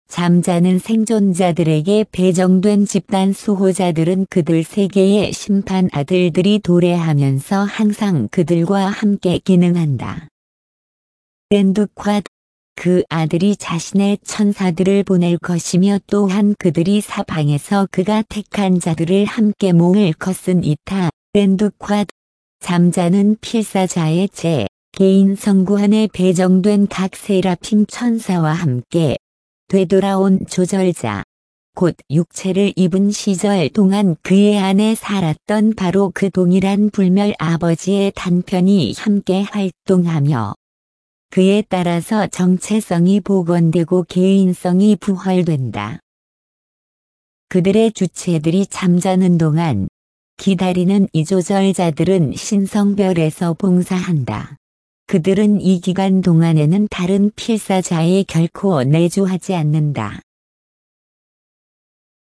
잠자는 생존자들에게 배정된 집단 수호자들은 그들 세계의 심판 아들들이 도래하면서 항상 그들과 함께 기능한다. 렌두夸그 아들이 자신의 천사들을 보낼 것이며 또한 그들이 사방에서 그가 택한 자들을 함께 모을 것은 이타. 렌두夸잠자는 필사자의 개인 성구안에 배정된 각 세라핌 천사와 함께 되돌아온 조절자, 곧 육체를 입은 시절 동안 그의 안에 살았던 바로 그 동일한 불멸 아버지의 단편이 함께 활동하며 그에 따라서 정체성이 복원되고 개인성이 부활된다. 그들의 주체들이 잠자는 동안 기다리는 이 조절자들은 신성별에서 봉사한다. 그들은 이 기간 동안에는 다른 필사자에 결코 내주하지 않는다.